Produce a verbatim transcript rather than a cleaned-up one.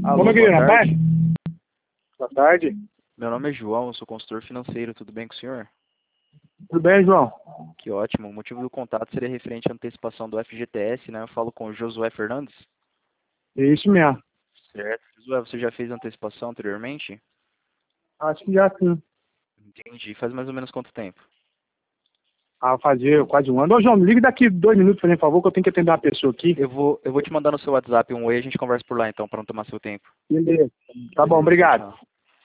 Alô, Como boa é, rapaz? tarde. Boa tarde. Meu nome é João, eu sou consultor financeiro, tudo bem com o senhor? Tudo bem, João? Que ótimo. O motivo do contato seria referente à antecipação do F G T S, né? Eu falo com o Josué Fernandes. É isso mesmo. Certo. Josué, você já fez a antecipação anteriormente? Acho que já sim. Entendi. Faz mais ou menos quanto tempo? Ah, fazer quase um ano. Ô, João, me liga daqui dois minutos, por favor, que eu tenho que atender uma pessoa aqui. Eu vou, eu vou te mandar no seu WhatsApp um oi, a gente conversa por lá então, para não tomar seu tempo. Beleza. Tá bom, Beleza, tchau, obrigado. tchau.